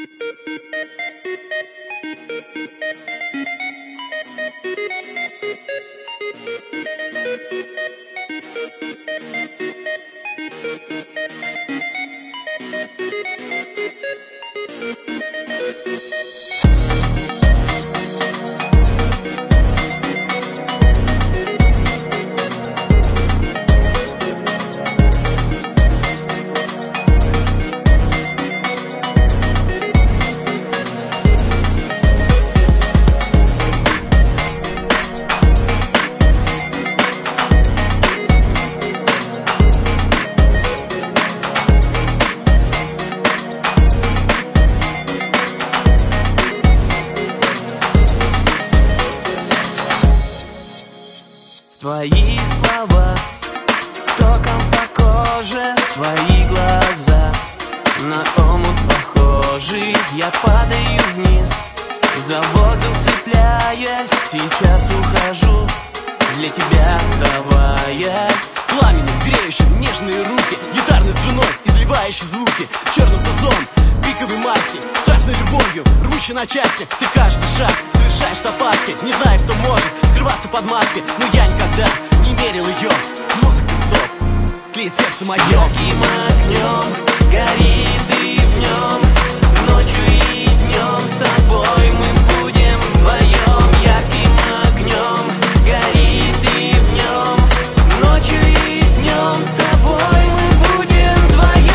Твои слова током по коже, твои глаза на омут похожи. Я падаю вниз, за воздух цепляясь, сейчас ухожу, для тебя оставаясь. Пламенным, греющим, нежные руки, гитарной струной, изливающий звуки, черным тузом, пиковой маски, страстной любовью, рвущей на части. Ты каждый шаг совершаешь с опаской, не зная, кто может скрываться под маской. Но я никогда не мерил ее. Музыка стоп, тлеет сердце мое. Ярким огнем горит и в нем, ночью и днем с тобой мы будем вдвоем. Ярким огнем горит и в нем, ночью и днем с тобой мы будем вдвоем.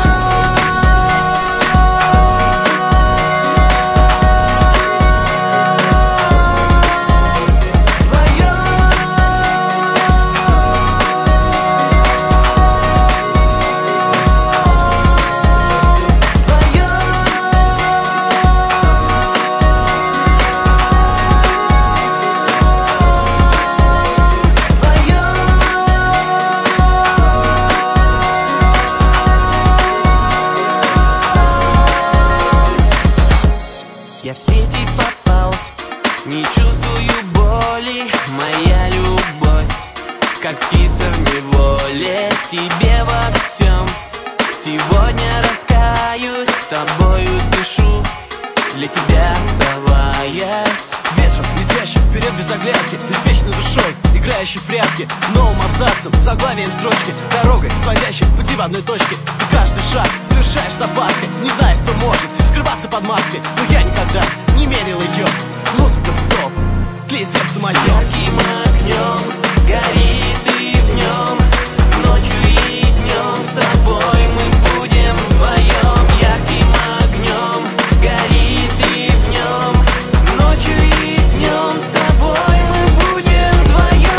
Я в сети попал, не чувствую боли, моя любовь, как птица в неволе, тебе во всем. Сегодня раскаюсь, с тобою дышу, для тебя оставаясь. Ветром, летящим вперед без оглядки, беспечной душой, играющей в прятки, новым абзацем, заглавием строчки, дорогой, сводящей пути в одной точке. Ты каждый шаг совершаешь с опаской, не зная, кто может скрываться под маской. Но я никогда не мерил ее. Музыка стоп, тлеет сердце мое. Ярким огнем горит и в нем, ночью и днем с тобой мы будем вдвоем. Ярким огнем горит и в нем, ночью и днем с тобой мы будем вдвоем.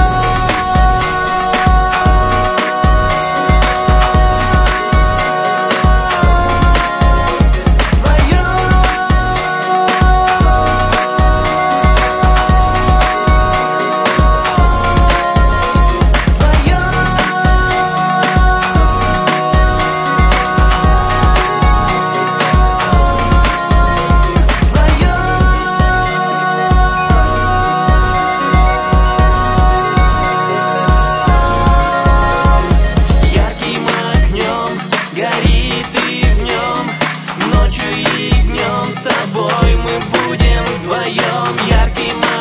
Горит и в нем, ночью и днем с тобой мы будем вдвоем. Ярким